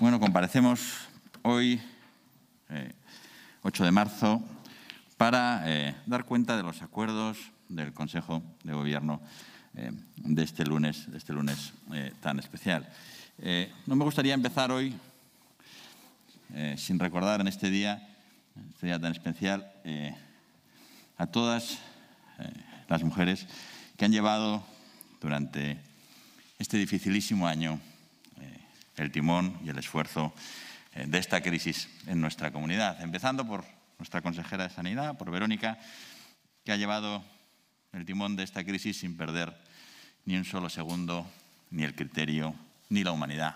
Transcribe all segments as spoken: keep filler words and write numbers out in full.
Bueno, comparecemos hoy, eh, ocho de marzo, para eh, dar cuenta de los acuerdos del Consejo de Gobierno eh, de este lunes, de este lunes eh, tan especial. Eh, no me gustaría empezar hoy eh, sin recordar en este día, este día tan especial, eh, a todas eh, las mujeres que han llevado durante este dificilísimo año eh, el timón y el esfuerzo eh, de esta crisis en nuestra comunidad, empezando por nuestra consejera de Sanidad, por Verónica, que ha llevado el timón de esta crisis sin perder ni un solo segundo, ni el criterio, ni la humanidad.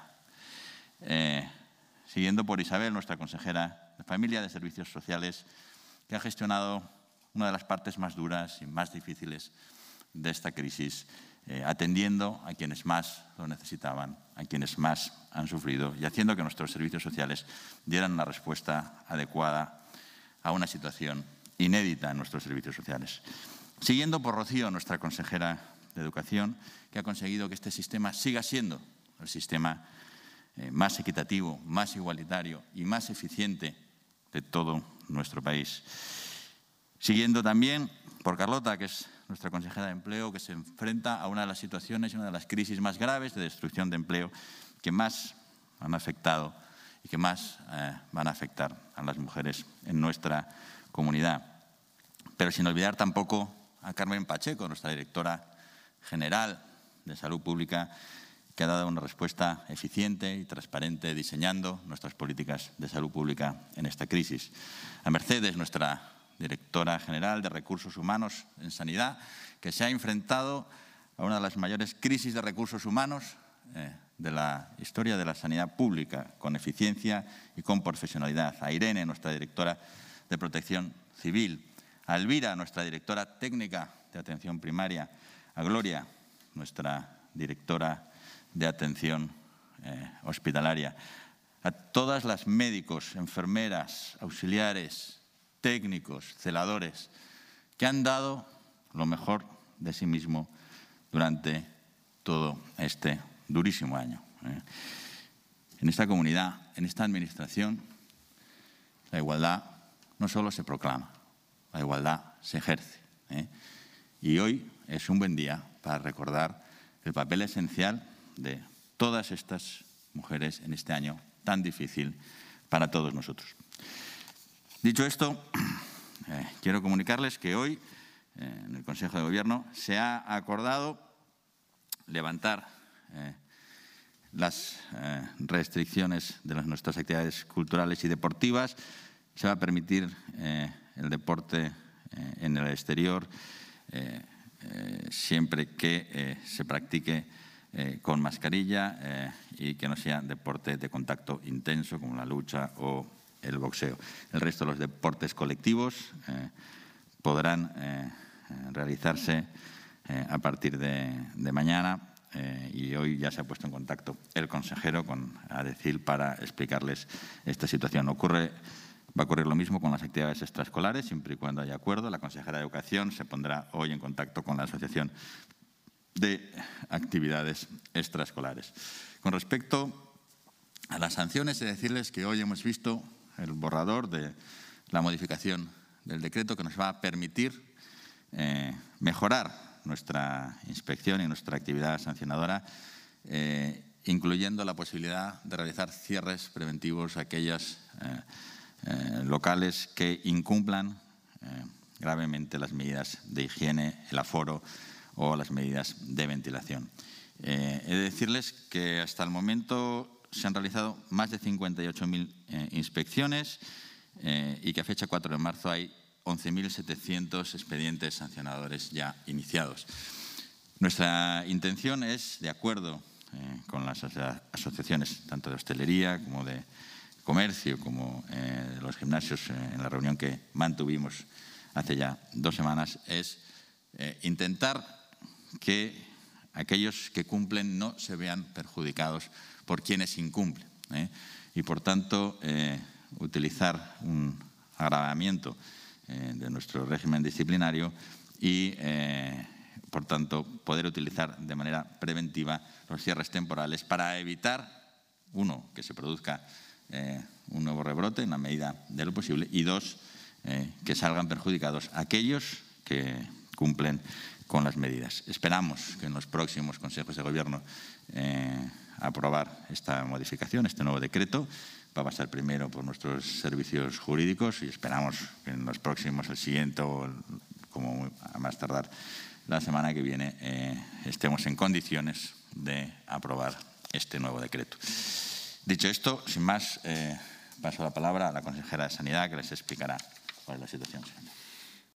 Eh, siguiendo por Isabel, nuestra consejera de Familia, de Servicios Sociales, que ha gestionado una de las partes más duras y más difíciles de esta crisis, eh, atendiendo a quienes más lo necesitaban, a quienes más han sufrido y haciendo que nuestros servicios sociales dieran una respuesta adecuada a una situación inédita en nuestros servicios sociales. Siguiendo por Rocío, nuestra consejera de Educación, que ha conseguido que este sistema siga siendo el sistema eh, más equitativo, más igualitario y más eficiente de todo nuestro país. Siguiendo también por Carlota, que es nuestra consejera de Empleo, que se enfrenta a una de las situaciones y una de las crisis más graves de destrucción de empleo que más han afectado y que más eh, van a afectar a las mujeres en nuestra comunidad. Pero sin olvidar tampoco a Carmen Pacheco, nuestra directora general de Salud Pública, que ha dado una respuesta eficiente y transparente diseñando nuestras políticas de salud pública en esta crisis. A Mercedes, nuestra directora general de Recursos Humanos en Sanidad, que se ha enfrentado a una de las mayores crisis de recursos humanos eh, de la historia de la sanidad pública, con eficiencia y con profesionalidad. A Irene, nuestra directora de Protección Civil. A Elvira, nuestra directora técnica de Atención Primaria. A Gloria, nuestra directora de Atención eh, Hospitalaria. A todas las médicos, enfermeras, auxiliares, técnicos, celadores, que han dado lo mejor de sí mismo durante todo este durísimo año. ¿eh? En esta comunidad, en esta administración, la igualdad no solo se proclama, la igualdad se ejerce. ¿eh? Y hoy es un buen día para recordar el papel esencial de todas estas mujeres en este año tan difícil para todos nosotros. Dicho esto, eh, quiero comunicarles que hoy, eh, en el Consejo de Gobierno, se ha acordado levantar eh, las eh, restricciones de las, nuestras actividades culturales y deportivas. Se va a permitir eh, el deporte eh, en el exterior eh, eh, siempre que eh, se practique eh, con mascarilla eh, y que no sea deporte de contacto intenso como la lucha o el boxeo. El resto de los deportes colectivos eh, podrán eh, realizarse eh, a partir de, de mañana eh, y hoy ya se ha puesto en contacto el consejero con ADECIL para explicarles esta situación. Ocurre, va a ocurrir lo mismo con las actividades extraescolares, siempre y cuando haya acuerdo. La consejera de Educación se pondrá hoy en contacto con la Asociación de Actividades Extraescolares. Con respecto a las sanciones, he de decirles que hoy hemos visto el borrador de la modificación del decreto que nos va a permitir eh, mejorar nuestra inspección y nuestra actividad sancionadora, eh, incluyendo la posibilidad de realizar cierres preventivos a aquellas eh, eh, locales que incumplan eh, gravemente las medidas de higiene, el aforo o las medidas de ventilación. Eh, he de decirles que hasta el momento se han realizado más de cincuenta y ocho mil eh, inspecciones eh, y que a fecha cuatro de marzo hay once mil setecientos expedientes sancionadores ya iniciados. Nuestra intención es, de acuerdo eh, con las asociaciones tanto de hostelería como de comercio, como eh, de los gimnasios, eh, en la reunión que mantuvimos hace ya dos semanas, es eh, intentar que aquellos que cumplen no se vean perjudicados por quienes incumplen. ¿eh? Y, por tanto, eh, utilizar un agravamiento eh, de nuestro régimen disciplinario y, eh, por tanto, poder utilizar de manera preventiva los cierres temporales para evitar uno, que se produzca eh, un nuevo rebrote en la medida de lo posible, y dos, eh, que salgan perjudicados aquellos que cumplen con las medidas. Esperamos que en los próximos consejos de gobierno eh, aprobar esta modificación, este nuevo decreto. Va a pasar primero por nuestros servicios jurídicos y esperamos que en los próximos, el siguiente o como a más tardar la semana que viene, eh, estemos en condiciones de aprobar este nuevo decreto. Dicho esto, sin más, eh, paso la palabra a la consejera de Sanidad, que les explicará cuál es la situación.